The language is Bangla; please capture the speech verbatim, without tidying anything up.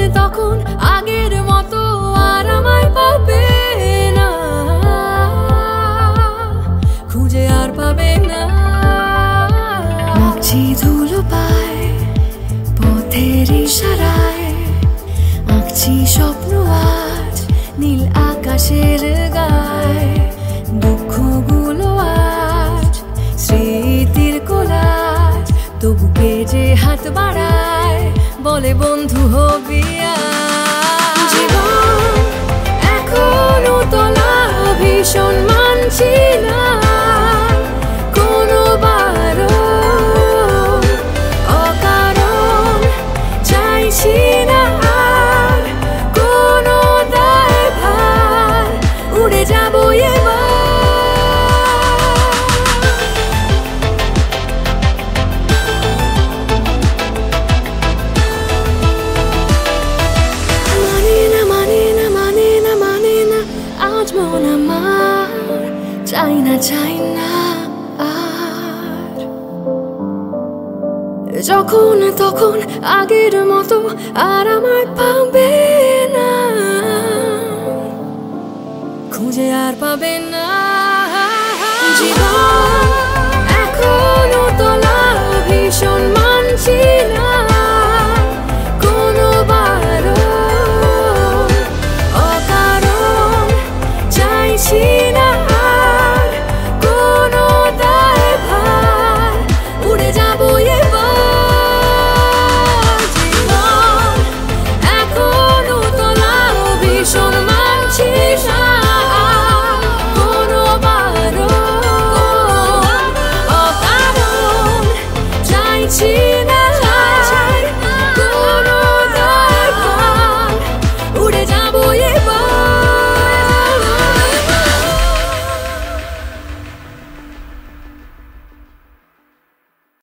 তখন আগের মতো আর আমায় পাবে না, খুঁজে আর পাবে না। মাছি ধুলো পায় পথের ইশারায়, আঁকছি স্বপ্ন আজ নীল আকাশের গায়ে। দুঃখগুলো আজ স্মৃতির কোলাজ, তবু কে যে হাত বাড়ায় বলে বন্ধু হবি আজ। জীবন এখনো তলা ভীষণ মানছি না, কোনো বারো অকারণ চাইছি না আর কোনো দায়ভার, উড়ে যাবো এবার। মন আমার চাই না চাই না আর, যখন তখন আগের মতো আর আমায় পাবে না, খুঁজে আর পাবে না। জীবন